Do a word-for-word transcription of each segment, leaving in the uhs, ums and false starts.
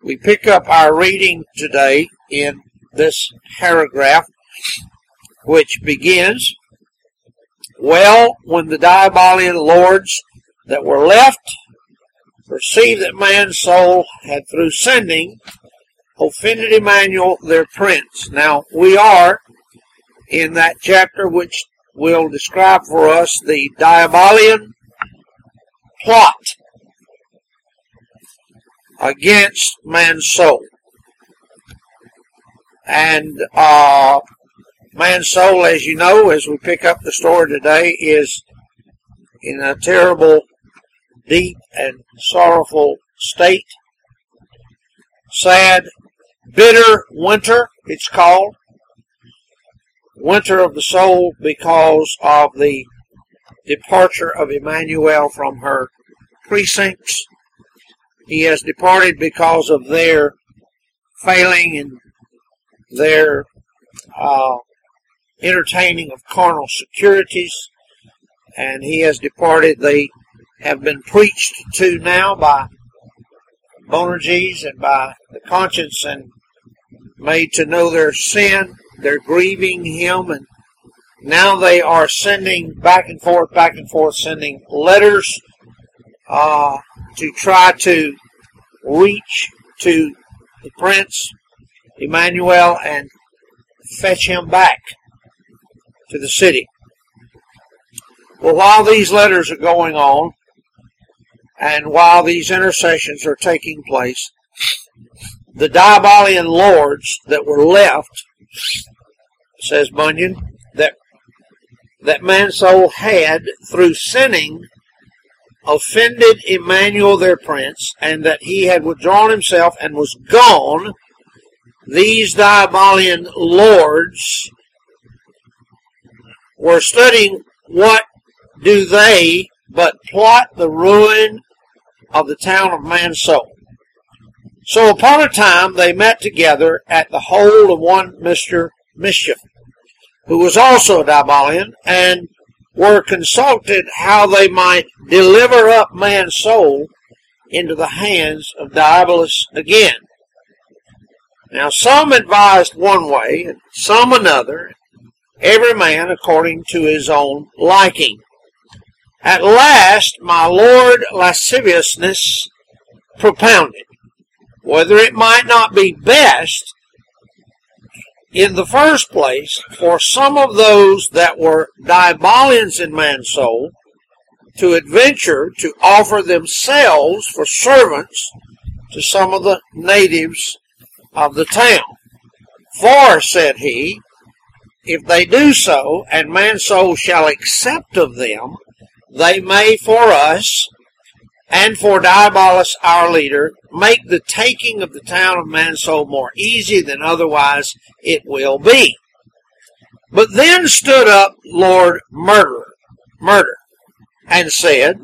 We pick up our reading today in this paragraph, which begins, "Well, when the Diabolian lords that were left perceived that man's soul had through sending offended Emmanuel their prince." Now, we are in that chapter which will describe for us the Diabolian plot against man's soul. And uh, man's soul, as you know, as we pick up the story today, is in a terrible, deep, and sorrowful state. Sad, bitter winter, it's called. Winter of the soul because of the departure of Emmanuel from her precincts. He has departed because of their failing in their uh, entertaining of carnal securities, and he has departed. They have been preached to now by Boanerges and by the conscience and made to know their sin. They're grieving him, and now they are sending back and forth, back and forth, sending letters uh, to try to reach to the prince, Emmanuel, and fetch him back to the city. Well, while these letters are going on, and while these intercessions are taking place, the Diabolian lords that were left, says Bunyan, that that man's soul had, through sinning, offended Emmanuel their prince, and that he had withdrawn himself and was gone. These Diabolian lords were studying what do they but plot the ruin of the town of man's soul. So upon a time they met together at the hold of one Mister Mischief, who was also a Diabolian, and were consulted how they might deliver up man's soul into the hands of Diabolus again. Now some advised one way, and some another, every man according to his own liking. At last my Lord Lasciviousness propounded whether it might not be best, in the first place, for some of those that were Diabolians in man's soul to adventure to offer themselves for servants to some of the natives of the town. For, said he, if they do so, and man's soul shall accept of them, they may for us, and for Diabolus our leader, make the taking of the town of man's soul more easy than otherwise it will be. But then stood up Lord Murderer, Murder, and said,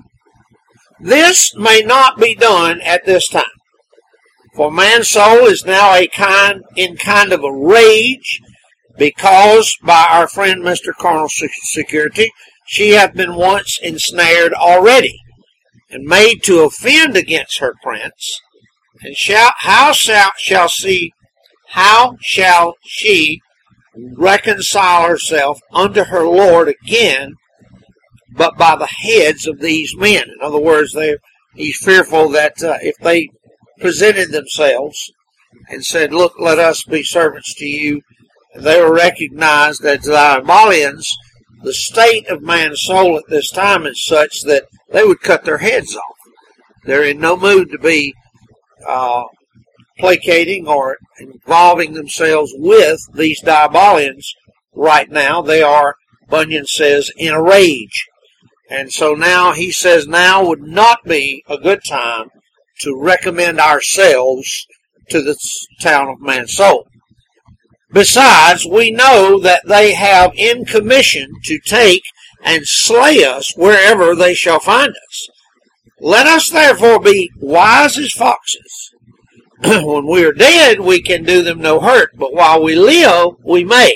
this may not be done at this time, for man's soul is now a kind in kind of a rage, because by our friend Mister Carnal Security she hath been once ensnared already, and made to offend against her prince, and shall, how shall, shall she, how shall she reconcile herself unto her Lord again, but by the heads of these men? In other words, they, he's fearful that uh, if they presented themselves and said, look, let us be servants to you, and they were recognized as the Diabolians, the state of man's soul at this time is such that they would cut their heads off. They're in no mood to be uh, placating or involving themselves with these Diabolians right now. They are, Bunyan says, in a rage. And so now, he says, now would not be a good time to recommend ourselves to the town of man's soul. Besides, we know that they have in commission to take and slay us wherever they shall find us. Let us therefore be wise as foxes. When we are dead, we can do them no hurt, but while we live, we may.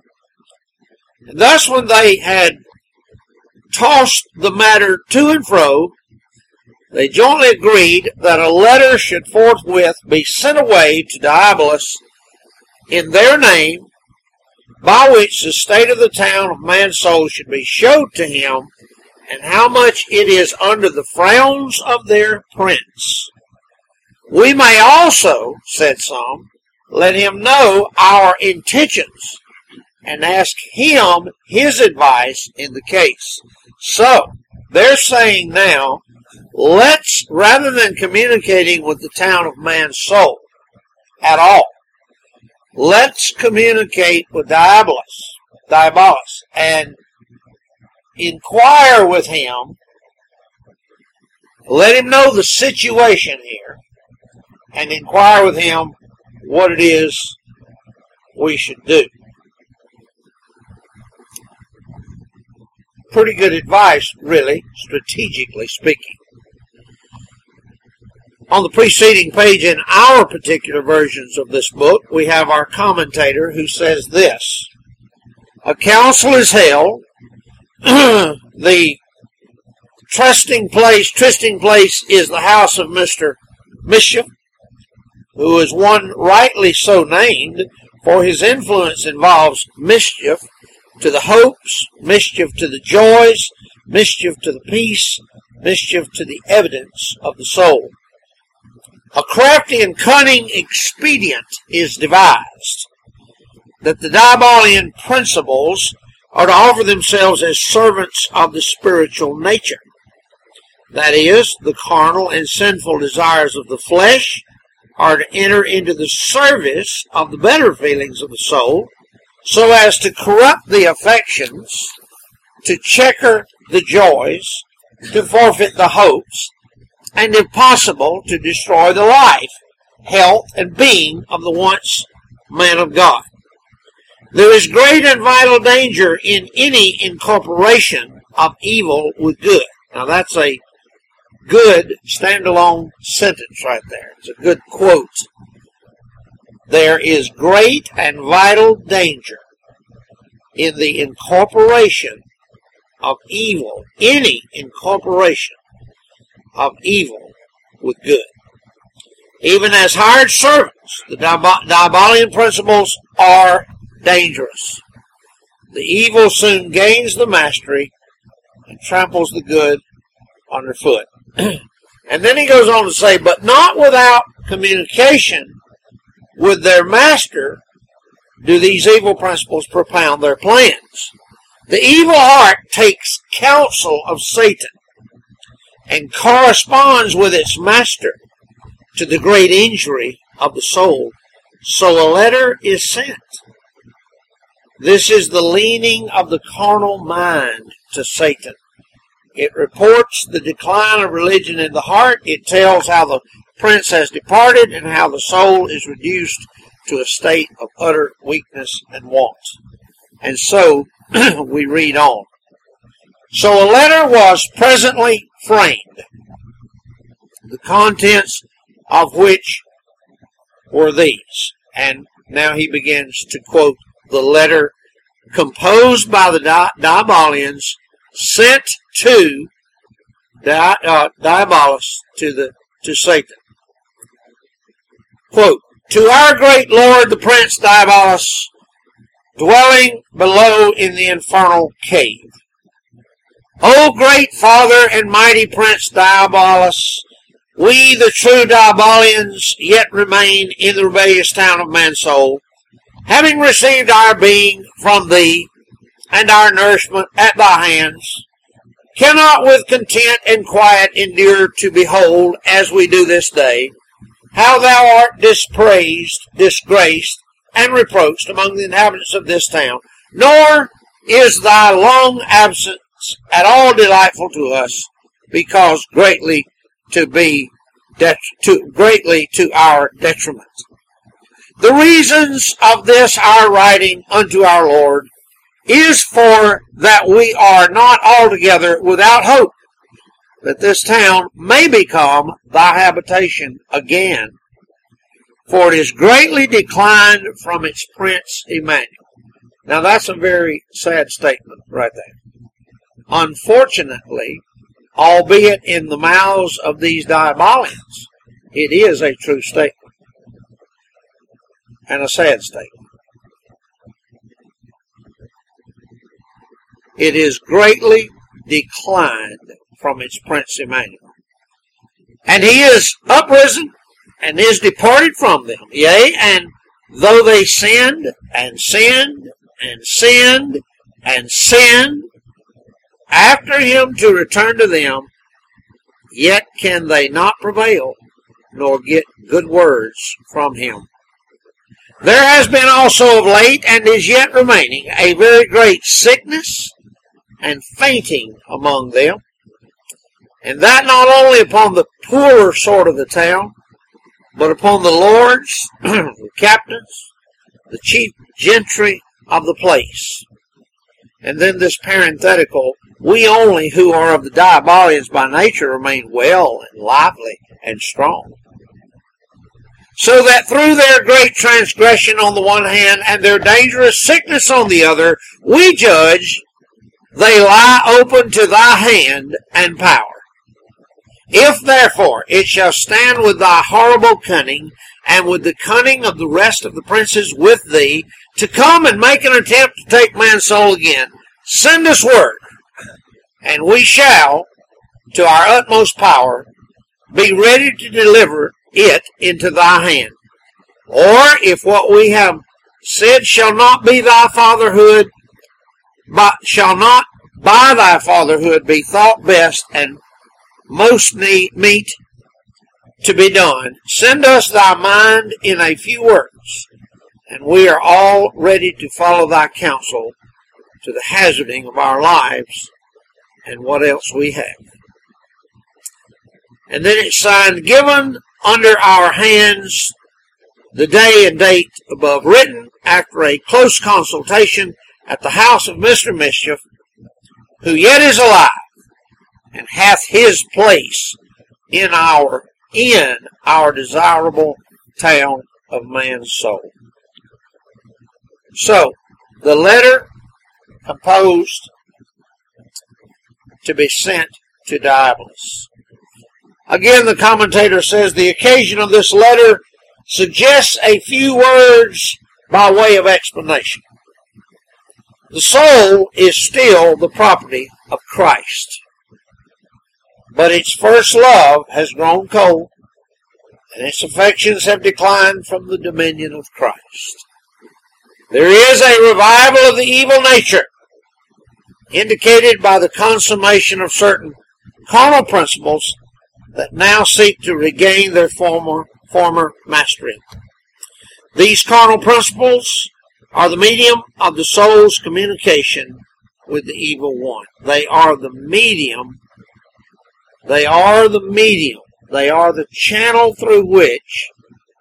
And thus when they had tossed the matter to and fro, they jointly agreed that a letter should forthwith be sent away to Diabolus in their name, by which the state of the town of Mansoul should be showed to him, and how much it is under the frowns of their prince. We may also, said some, let him know our intentions, and ask him his advice in the case. So, they're saying now, let's, rather than communicating with the town of Mansoul at all, let's communicate with Diabolus, Diabolus, and inquire with him, let him know the situation here, and inquire with him what it is we should do. Pretty good advice, really, strategically speaking. On the preceding page in our particular versions of this book, we have our commentator who says this: a council is held. The trusting place, trysting place is the house of Mister Mischief, who is one rightly so named, for his influence involves mischief to the hopes, mischief to the joys, mischief to the peace, mischief to the evidence of the soul. A crafty and cunning expedient is devised, that the Diabolian principles are to offer themselves as servants of the spiritual nature. That is, the carnal and sinful desires of the flesh are to enter into the service of the better feelings of the soul, so as to corrupt the affections, to checker the joys, to forfeit the hopes, and if possible, to destroy the life, health, and being of the once man of God. There is great and vital danger in any incorporation of evil with good. Now that's a good standalone sentence right there. It's a good quote. There is great and vital danger in the incorporation of evil, any incorporation of evil with good. Even as hired servants, the Diabolian principles are dangerous. The evil soon gains the mastery and tramples the good underfoot. And then he goes on to say, but not without communication with their master do these evil principles propound their plans. The evil heart takes counsel of Satan and corresponds with its master to the great injury of the soul. So a letter is sent. This is the leaning of the carnal mind to Satan. It reports the decline of religion in the heart. It tells how the prince has departed and how the soul is reduced to a state of utter weakness and want. And so we read on. So a letter was presently framed, the contents of which were these. And now he begins to quote the letter composed by the Di- Diabolians, sent to Di- uh, Diabolus, to the to Satan. Quote, to our great Lord the Prince Diabolus, dwelling below in the infernal cave. O great Father and mighty Prince Diabolus, we the true Diabolians yet remain in the rebellious town of Mansoul, having received our being from thee and our nourishment at thy hands, cannot with content and quiet endure to behold, as we do this day, how thou art dispraised, disgraced, and reproached among the inhabitants of this town, nor is thy long absence at all delightful to us, because greatly to be det- to greatly to our detriment. The reasons of this our writing unto our Lord is for that we are not altogether without hope, that this town may become thy habitation again, for it is greatly declined from its prince Emmanuel. Now that's a very sad statement right there. Unfortunately, albeit in the mouths of these Diabolians. It is a true statement, and a sad statement. It is greatly declined from its Prince Emmanuel. And he is uprisen, and is departed from them. Yea, and though they sinned, and sinned, and sinned, and sinned, after him to return to them, yet can they not prevail, nor get good words from him. There has been also of late, and is yet remaining, a very great sickness and fainting among them, and that not only upon the poorer sort of the town, but upon the lords, the captains, the chief gentry of the place. And then this parenthetical, we only who are of the Diabolians by nature remain well and lively and strong. So that through their great transgression on the one hand, and their dangerous sickness on the other, we judge they lie open to thy hand and power. If therefore it shall stand with thy horrible cunning, and with the cunning of the rest of the princes with thee, to come and make an attempt to take man's soul again, send us word, and we shall, to our utmost power, be ready to deliver it into thy hand. Or if what we have said shall not be thy fatherhood, but shall not by thy fatherhood be thought best and most need, meet to be done, send us thy mind in a few words, and we are all ready to follow thy counsel to the hazarding of our lives and what else we have. And then it's signed, given under our hands the day and date above written, after a close consultation at the house of Mister Mischief, who yet is alive, and hath his place in our in our desirable town of man's soul. So, the letter composed to be sent to Diabolus. Again, the commentator says the occasion of this letter suggests a few words by way of explanation. The soul is still the property of Christ, but its first love has grown cold, and its affections have declined from the dominion of Christ. There is a revival of the evil nature, indicated by the consummation of certain carnal principles that now seek to regain their former, former mastery. These carnal principles are the medium of the soul's communication with the evil one. They are the medium They are the medium. They are the channel through which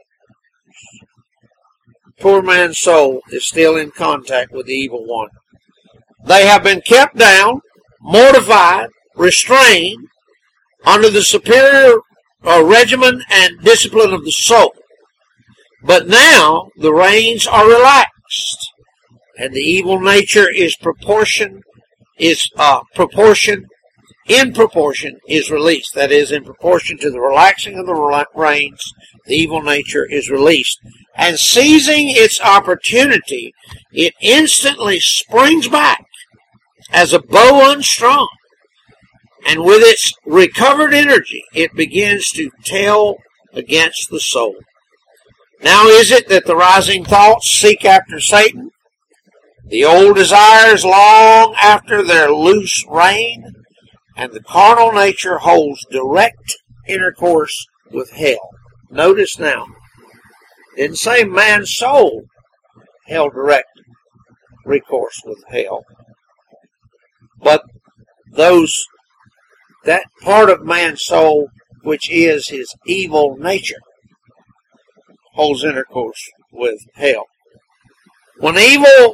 poor man's soul is still in contact with the evil one. They have been kept down, mortified, restrained under the superior uh, regimen and discipline of the soul. But now the reins are relaxed, and the evil nature is proportion is uh, proportion. in proportion is released. That is, in proportion to the relaxing of the reins, the evil nature is released. And seizing its opportunity, it instantly springs back as a bow unstrung. And with its recovered energy, it begins to tell against the soul. Now is it that the rising thoughts seek after Satan? The old desires long after their loose rein? And the carnal nature holds direct intercourse with hell. Notice now, didn't say man's soul held direct recourse with hell, but those that part of man's soul which is his evil nature holds intercourse with hell. When evil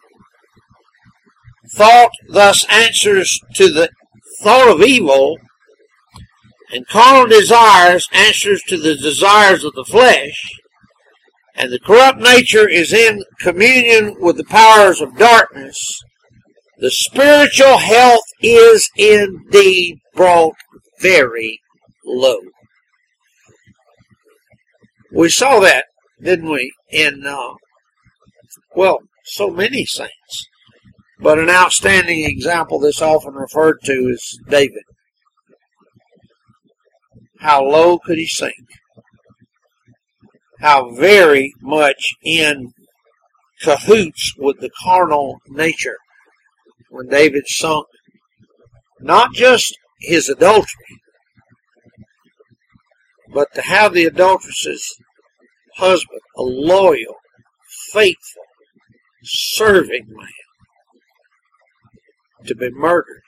thought thus answers to the thought of evil, and carnal desires answers to the desires of the flesh, and the corrupt nature is in communion with the powers of darkness, the spiritual health is indeed brought very low. We saw that, didn't we, in, uh, well, so many saints. But an outstanding example that's often referred to is David. How low could he sink? How very much in cahoots with the carnal nature when David sunk not just his adultery, but to have the adulteress's husband, a loyal, faithful, serving man, to be murdered.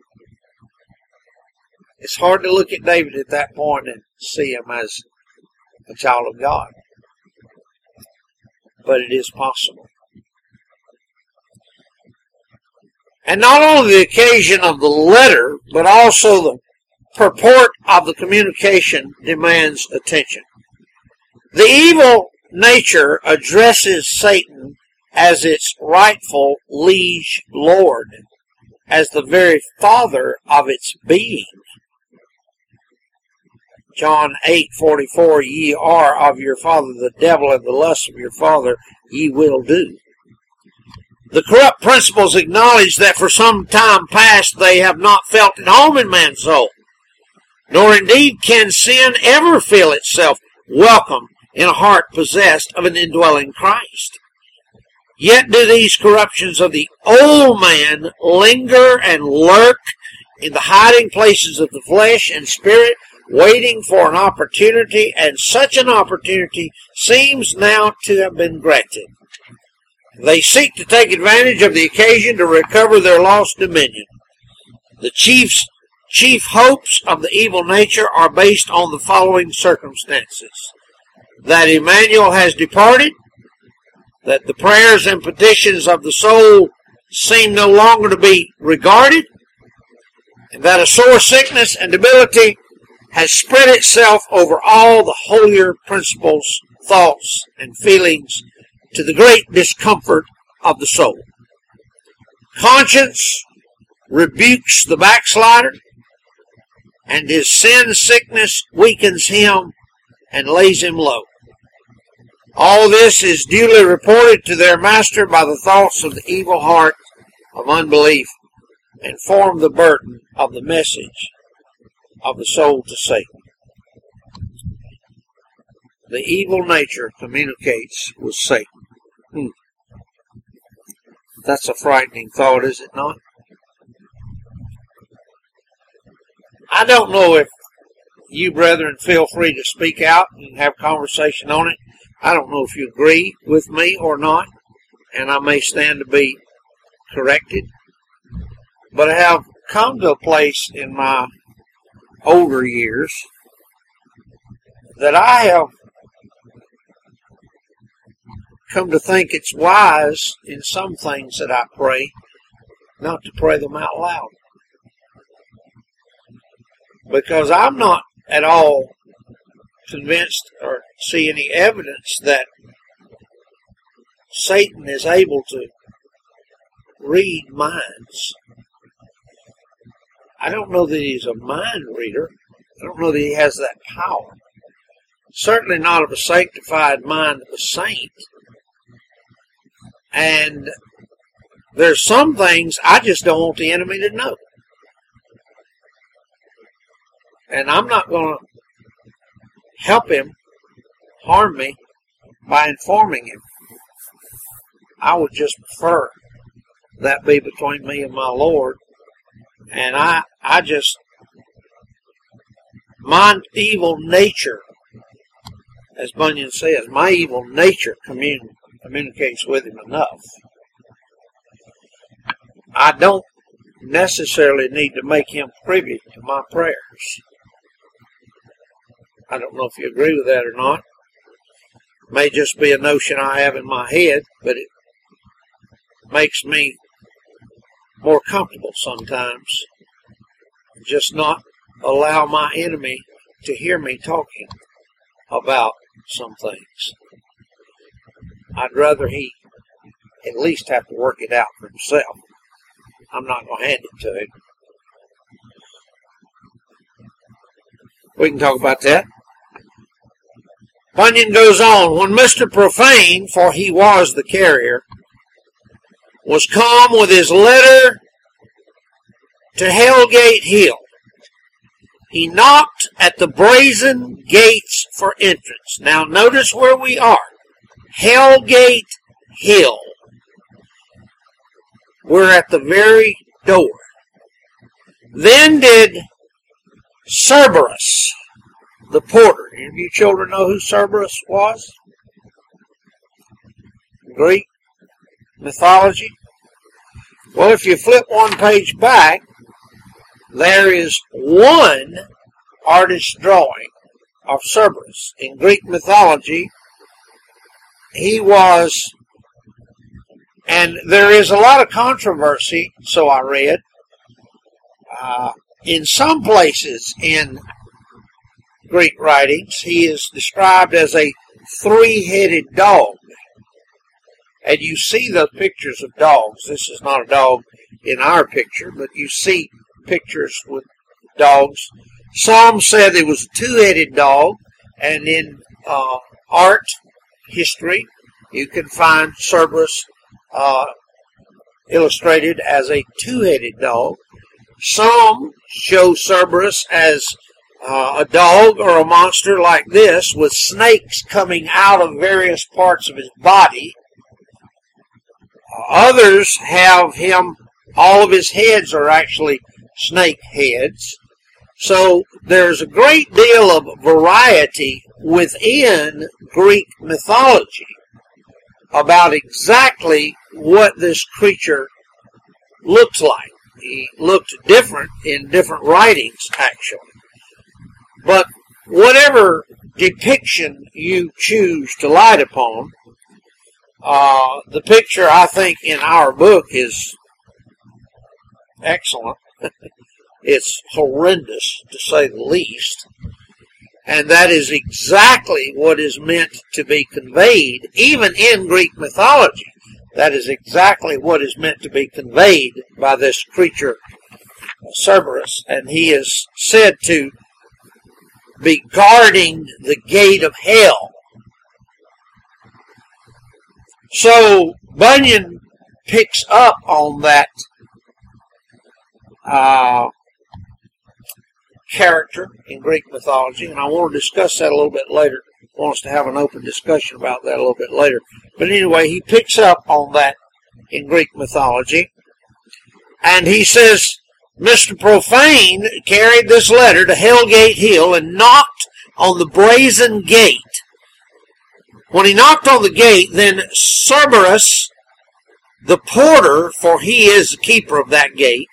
It's hard to look at David at that point and see him as a child of God. But it is possible. And not only the occasion of the letter, but also the purport of the communication demands attention. The evil nature addresses Satan as its rightful liege lord, as the very father of its being. John eight forty-four, ye are of your father the devil, and the lust of your father ye will do. The corrupt principles acknowledge that for some time past they have not felt at home in man's soul, nor indeed can sin ever feel itself welcome in a heart possessed of an indwelling Christ. Yet do these corruptions of the old man linger and lurk in the hiding places of the flesh and spirit, waiting for an opportunity, and such an opportunity seems now to have been granted. They seek to take advantage of the occasion to recover their lost dominion. The chief's chief hopes of the evil nature are based on the following circumstances: that Emmanuel has departed, that the prayers and petitions of the soul seem no longer to be regarded, and that a sore sickness and debility has spread itself over all the holier principles, thoughts, and feelings, to the great discomfort of the soul. Conscience rebukes the backslider, and his sin sickness weakens him and lays him low. All this is duly reported to their master by the thoughts of the evil heart of unbelief, and form the burden of the message of the soul to Satan. The evil nature communicates with Satan. Hmm. That's a frightening thought, is it not? I don't know if you, brethren, feel free to speak out and have conversation on it. I don't know if you agree with me or not, and I may stand to be corrected. But I have come to a place in my older years that I have come to think it's wise in some things that I pray not to pray them out loud. Because I'm not at all convinced or see any evidence that Satan is able to read minds. I don't know that he's a mind reader. I don't know that he has that power. Certainly not of a sanctified mind of a saint. And there's some things I just don't want the enemy to know. And I'm not going to help him harm me by informing him. I would just prefer that be between me and my Lord. And I, I just, my evil nature, as Bunyan says, my evil nature commun, communicates with him enough. I don't necessarily need to make him privy to my prayers. I don't know if you agree with that or not. It may just be a notion I have in my head, but it makes me more comfortable sometimes. Just not allow my enemy to hear me talking about some things. I'd rather he at least have to work it out for himself. I'm not going to hand it to him. We can talk about that. Bunyan goes on, when Mister Profane, for he was the carrier, was come with his letter to Hellgate Hill, he knocked at the brazen gates for entrance. Now notice where we are. Hellgate Hill. We're at the very door. Then did Cerberus, the porter. Any of you children know who Cerberus was? Greek mythology. Well, if you flip one page back, there is one artist's drawing of Cerberus. In Greek mythology, he was, and there is a lot of controversy, so I read, uh, in some places in Greek writings, he is described as a three-headed dog. And you see the pictures of dogs. This is not a dog in our picture, but you see pictures with dogs. Some said it was a two-headed dog, and in uh, art history, you can find Cerberus uh, illustrated as a two-headed dog. Some show Cerberus as uh, a dog or a monster like this, with snakes coming out of various parts of his body. Others have him, all of his heads are actually snake heads. So there's a great deal of variety within Greek mythology about exactly what this creature looks like. He looked different in different writings, actually. But whatever depiction you choose to light upon, uh, the picture, I think, in our book is excellent. It's horrendous, to say the least. And that is exactly what is meant to be conveyed, even in Greek mythology. That is exactly what is meant to be conveyed by this creature, Cerberus. And he is said to be guarding the gate of hell. So Bunyan picks up on that uh, character in Greek mythology, and I want to discuss that a little bit later. He wants to have an open discussion about that a little bit later. But anyway, he picks up on that in Greek mythology, and he says, Mister Profane carried this letter to Hellgate Hill and knocked on the brazen gate. When he knocked on the gate, then Cerberus, the porter, for he is the keeper of that gate,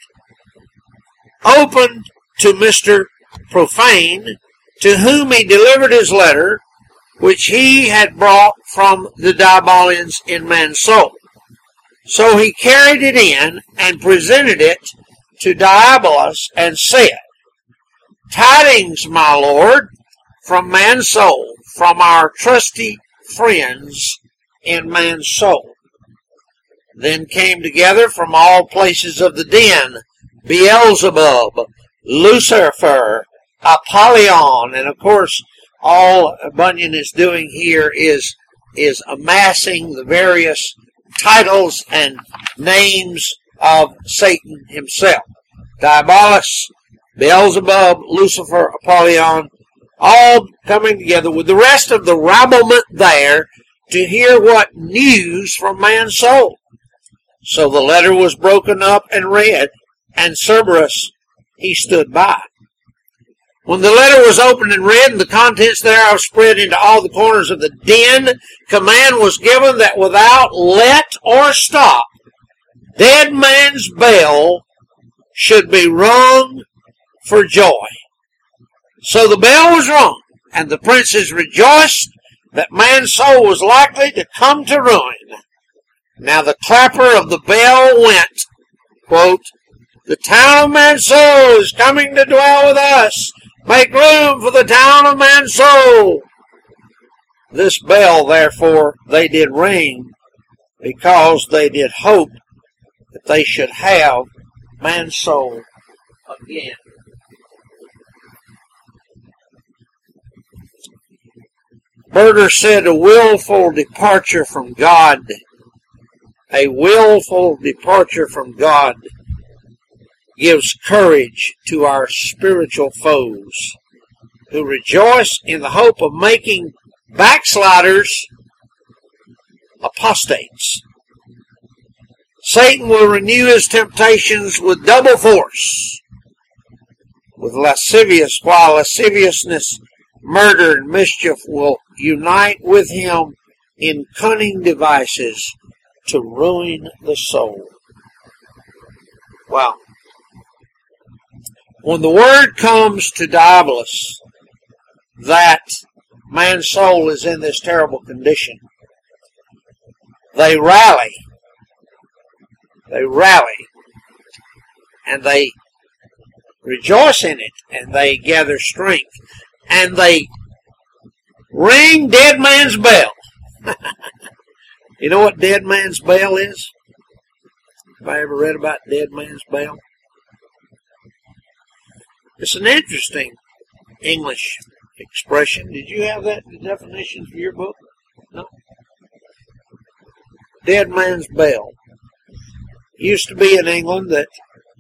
opened to Mister Profane, to whom he delivered his letter, which he had brought from the Diabolians in Mansoul. So he carried it in and presented it to Diabolus and said, Tidings, my lord, from Mansoul, from our trusty friends in Mansoul. Then came together from all places of the den Beelzebub, Lucifer, Apollyon, and of course all Bunyan is doing here is is amassing the various titles and names of Satan himself. Diabolus, Beelzebub, Lucifer, Apollyon, all coming together with the rest of the rabblement there to hear what news from Mansoul. So the letter was broken up and read, and Cerberus, he stood by. When the letter was opened and read, and the contents thereof spread into all the corners of the den, command was given that without let or stop, dead man's bell should be rung for joy. So the bell was rung, and the princes rejoiced that Mansoul was likely to come to ruin. Now the clapper of the bell went, quote, The town of Mansoul is coming to dwell with us. Make room for the town of Mansoul. This bell, therefore, they did ring, because they did hope that they should have Mansoul again. Berger said a willful departure from God, a willful departure from God gives courage to our spiritual foes who rejoice in the hope of making backsliders apostates. Satan will renew his temptations with double force, with lascivious, while lasciviousness, murder, and mischief will unite with him in cunning devices to ruin the soul. Wow. When the word comes to Diabolus that man's soul is in this terrible condition, they rally. They rally. And they rejoice in it. And they gather strength. And they ring dead man's bell. You know what dead man's bell is? Have I ever read about dead man's bell? It's an interesting English expression. Did you have that in the definition for your book? No? Dead man's bell. It used to be in England that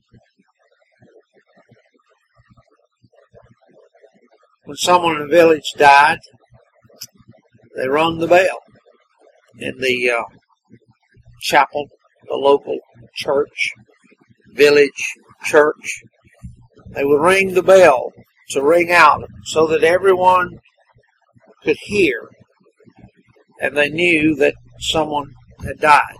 when someone in the village died, they rung the bell in the uh, chapel, the local church, village church. They would ring the bell to ring out so that everyone could hear and they knew that someone had died.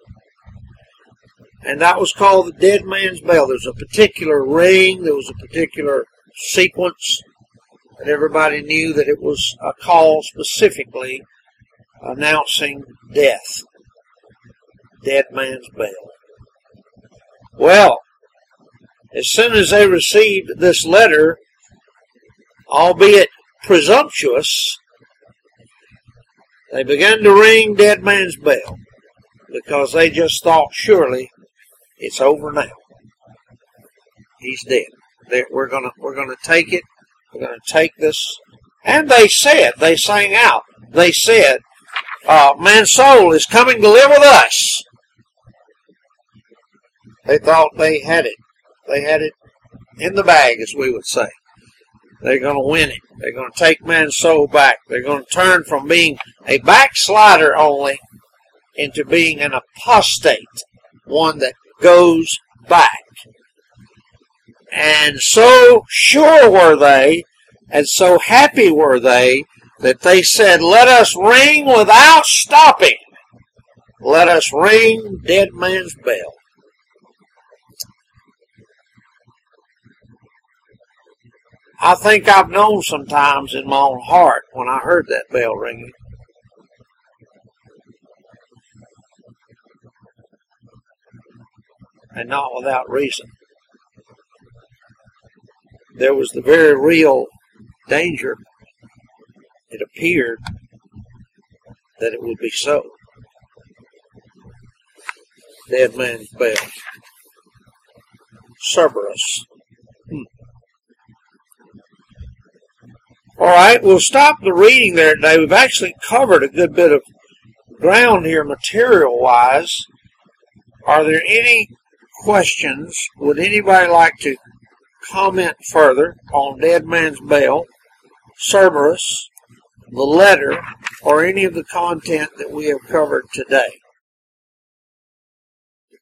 And that was called the dead man's bell. There was a particular ring, there was a particular sequence that everybody knew that it was a call specifically announcing death. Dead man's bell. Well, as soon as they received this letter, albeit presumptuous, they began to ring dead man's bell because they just thought, surely it's over now. He's dead. They're, we're gonna we're gonna take it. We're gonna take this. And they said, they sang out. They said, uh, man's soul is coming to live with us. They thought they had it. They had it in the bag, as we would say. They're going to win it. They're going to take man's soul back. They're going to turn from being a backslider only into being an apostate, one that goes back. And so sure were they, and so happy were they, that they said, let us ring without stopping. Let us ring dead man's bell. I think I've known sometimes in my own heart when I heard that bell ringing. And not without reason. There was the very real danger, it appeared, that it would be so. Dead man's bell. Cerberus. Hmm. All right, we'll stop the reading there today. We've actually covered a good bit of ground here material-wise. Are there any questions? Would anybody like to comment further on Dead Man's Bell, Cerberus, the letter, or any of the content that we have covered today?